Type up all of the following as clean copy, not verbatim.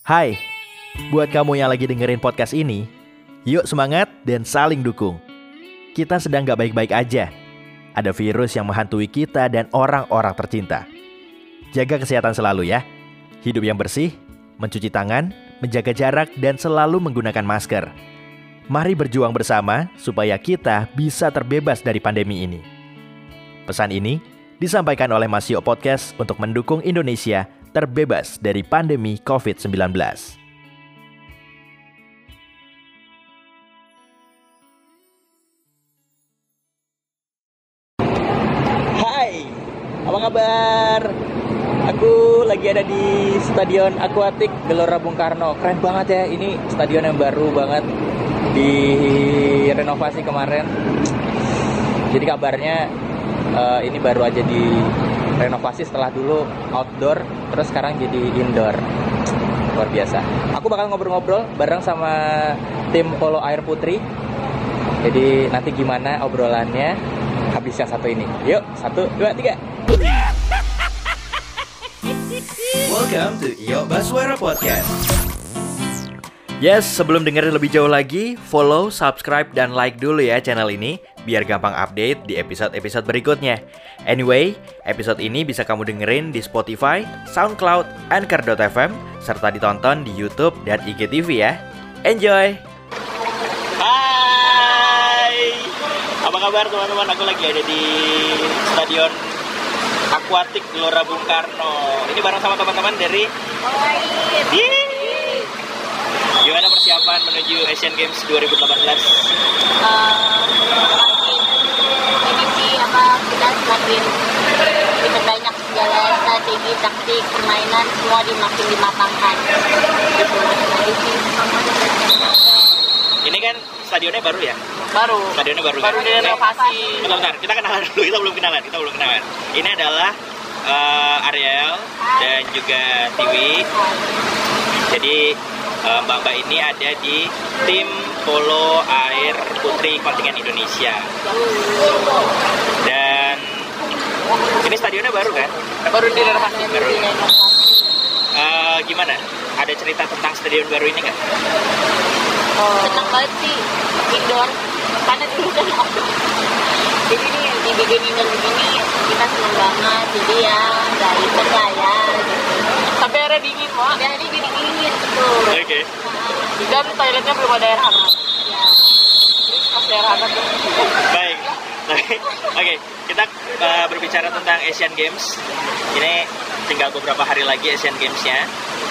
Hai, buat kamu yang lagi dengerin podcast ini, yuk semangat dan saling dukung. Kita sedang gak baik-baik aja. Ada virus yang menghantui kita dan orang-orang tercinta. Jaga kesehatan selalu ya. Hidup yang bersih, mencuci tangan, menjaga jarak, dan selalu menggunakan masker. Mari berjuang bersama supaya kita bisa terbebas dari pandemi ini. Pesan ini disampaikan oleh Masio Podcast untuk mendukung Indonesia terbebas dari pandemi COVID-19. Hai, apa kabar? Aku lagi ada di Stadion Akuatik Gelora Bung Karno. Keren banget ya, ini stadion yang baru banget, direnovasi kemarin. Jadi kabarnya ini baru aja direnovasi setelah dulu outdoor, terus sekarang jadi indoor. Luar biasa. Aku bakal ngobrol-ngobrol bareng sama tim polo air putri. Jadi nanti gimana obrolannya habis yang satu ini. Yuk, 1, 2, 3. Welcome to Iyo Baswara Podcast. Yes, sebelum dengerin lebih jauh lagi, follow, subscribe, dan like dulu ya channel ini, biar gampang update di episode-episode berikutnya. Anyway, episode ini bisa kamu dengerin di Spotify, SoundCloud, Anchor.fm, serta ditonton di YouTube dan IGTV ya. Enjoy! Hai, apa kabar teman-teman? Aku lagi ada di Stadion Akuatik Gelora Bung Karno. Ini bareng sama teman-teman dari Gimana persiapan menuju Asian Games 2018? Ini sih kita semakin banyak segala strategi, taktik, permainan semua makin dimatangkan. Gitu aja sih. Ini kan stadionnya baru ya? Stadionnya baru Baru kan? direnovasi. Bentar, kita kenalan dulu. Kita belum kenalan. Ini adalah Ariel dan juga Tiwi. Jadi mbak-mbak ini ada di tim polo air putri kontingen Indonesia. Dan ini stadionnya baru kan? Baru direnovasi. Gimana? Ada cerita tentang stadion baru ini nggak? Senang banget sih indoor, karena dulu kan outdoor. Jadi nih dibikin indoor begini kita senang banget. Jadi ya nggak ribet lah ya. Tapi airnya dingin, Wak. Airnya dingin betul. Oke. Dan toiletnya belum ada air hangat. Ya. Terus kasih air hangat tuh. Baik. Oke, kita berbicara tentang Asian Games. Ini tinggal beberapa hari lagi Asian Games-nya.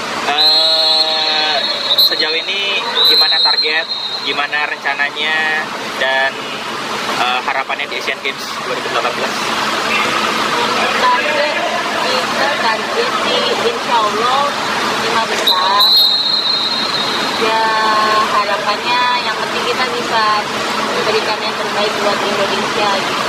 Sejauh ini gimana target, gimana rencananya, dan harapannya di Asian Games 2018? Target sih insya Allah 5 besar. Ya harapannya yang penting kita bisa memberikan yang terbaik buat Indonesia gitu.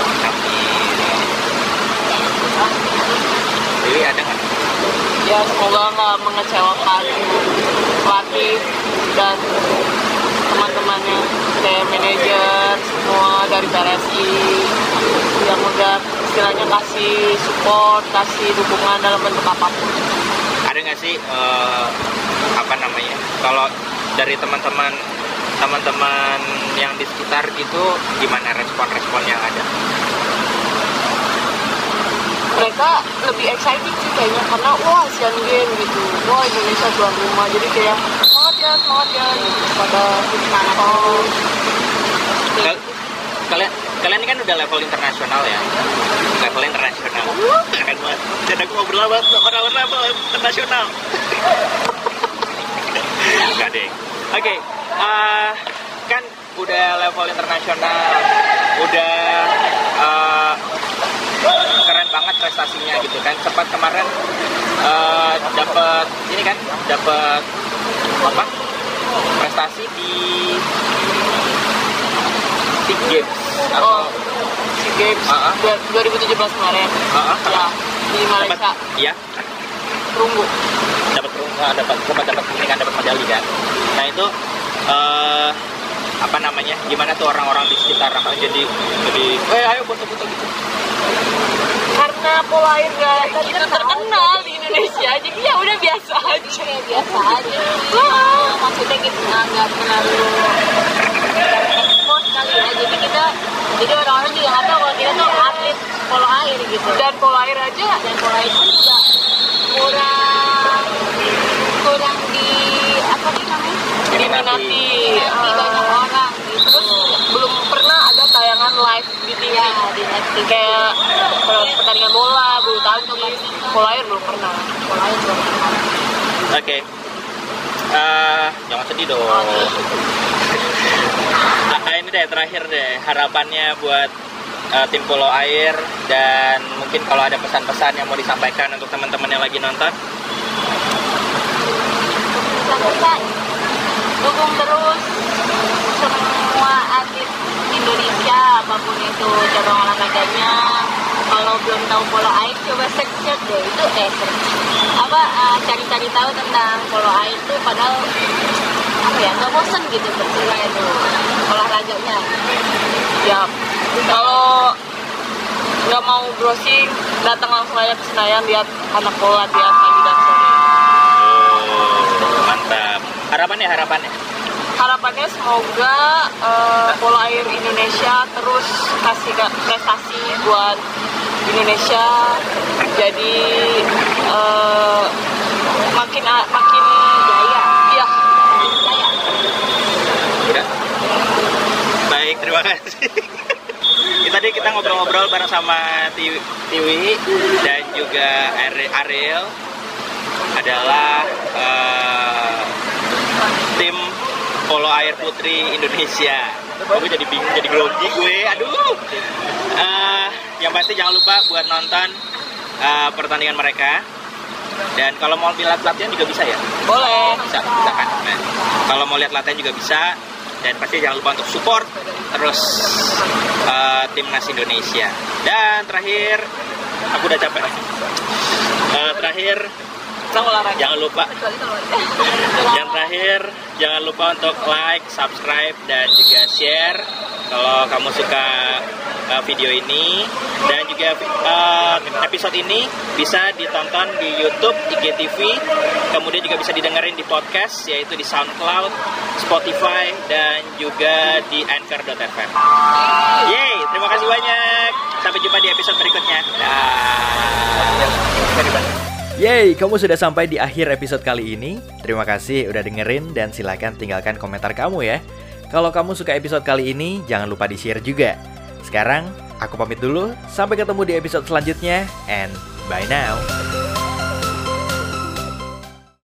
Jadi ada nggak? Ya semoga nggak mengecewakan pelatih dan teman-temannya, kayak manajer semua dari PRSI yang udah istilahnya kasih support, kasih dukungan dalam bentuk apapun. Ada nggak sih kalau dari teman-teman yang di sekitar itu gimana respon yang ada? Mereka lebih excited sih kayaknya, karena wah Asian Games gitu, wah Indonesia tuan rumah, jadi kayak semangat ya gitu, pada semangat. Kalian ini kan udah level internasional ya, keren banget. Dan aku ngobrol sama orang level internasional. Enggak deh. Oke, kan udah level internasional, udah keren banget prestasinya gitu kan. Sempat kemarin dapat prestasi di SEA Games atau SEA Games 2017 kemarin. Ya, di Malaysia. Iya. Perunggu. Dapat kuningan, dapat medali kan. Nah itu gimana tuh orang-orang di sekitar jadi ayo foto-foto gitu. Karena polo air itu terkenal di Indonesia. Indonesia, jadi ya udah biasa aja. Kayak biasa aja. Maksudnya kita nggak terlalu expose kali ya. Jadi orang-orang juga nggak tahu kalau kita tuh atlet polo air gitu. Dan polo air aja, Dan polo air pun juga kurang di apa nih namanya? diminati. Banyak orang gitu. Terus belum pernah ada tayangan live di TV. Ya, di Netflix. Kayak pertandingan bola, bulu tangkis, polo air belum pernah. Polo air belum pernah. Oke. Jangan sedih dong. Ini deh terakhir deh harapannya buat tim polo air, dan mungkin kalau ada pesan-pesan yang mau disampaikan untuk teman-teman yang lagi nonton. Pesan dukung terus semua atlet Indonesia apapun itu cabang olahraganya. Kalau belum tahu polo air coba search deh itu cari-cari tahu tentang polo air itu, padahal nggak bosan gitu berselang itu olahraganya. Ya, kalau nggak mau browsing, datang langsung aja ke Senayan, lihat anak polo latihan pagi dan sore. Mantap. Harapannya. Harapannya semoga polo air Indonesia terus kasih prestasi buat Indonesia, jadi makin jaya. Iya. Jaya. Udah. Baik, terima kasih. Tadi kita ngobrol-ngobrol bareng sama Tiwi dan juga Ariel, adalah tim polo air putri Indonesia. Gue jadi bingung, jadi grogi gue. Aduh. Yang pasti jangan lupa buat nonton pertandingan mereka. Dan kalau mau lihat latihan juga bisa ya? Boleh. Bisa kan? Nah, kalau mau lihat latihan juga bisa. Dan pasti jangan lupa untuk support terus timnas Indonesia. Dan terakhir, aku udah capek. Terakhir, jangan lupa. Yang terakhir, jangan lupa untuk like, subscribe, dan juga share kalau kamu suka video ini. Dan juga episode ini bisa ditonton di YouTube, IGTV, kemudian juga bisa didengerin di podcast, yaitu di SoundCloud, Spotify, dan juga di Anchor.fm. Yeay, terima kasih banyak. Sampai jumpa di episode berikutnya. Yeay, kamu sudah sampai di akhir episode kali ini. Terima kasih udah dengerin, dan silakan tinggalkan komentar kamu ya. Kalau kamu suka episode kali ini, jangan lupa di-share juga. Sekarang, aku pamit dulu. Sampai ketemu di episode selanjutnya, and bye now.